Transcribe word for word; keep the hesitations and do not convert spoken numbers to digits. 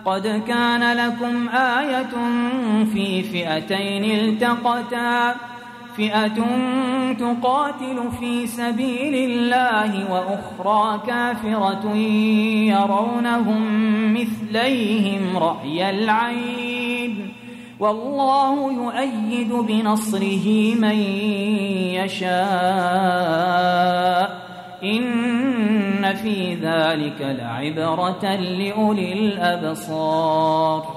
قد كان لكم آية في فئتين التقتا فئة تقاتل في سبيل الله وأخرى كافرة يرونهم مثليهم رأي العين والله يؤيد بنصره من يشاء إن في ذلك لعبرة لأولي الأبصار.